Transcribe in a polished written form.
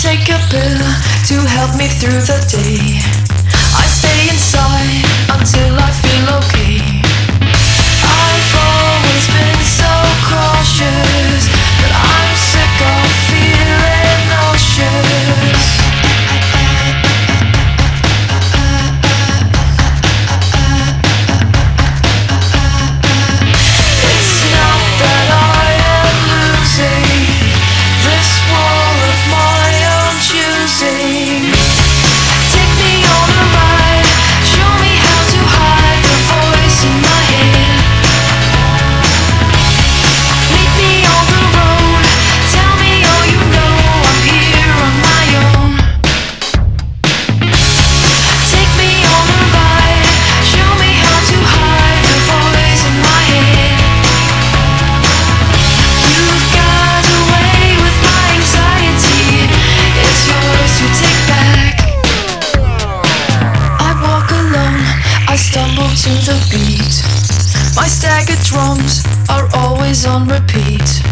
take a pill to help me through the day. I stay inside until I feel okay. I've always been so cautious, but I'm sick of feeling nauseous. It's not that I am losing this war of my own choosing. Take me on a ride, show me how to hide the voice in my head. Meet me on the road, tell me all you know, I'm here on my own. Take me on a ride, show me how to hide the voice in my head. You've got away with my anxiety, it's yours to take back. I walk alone, I stumble to the beat. My staggered drums are always on repeat.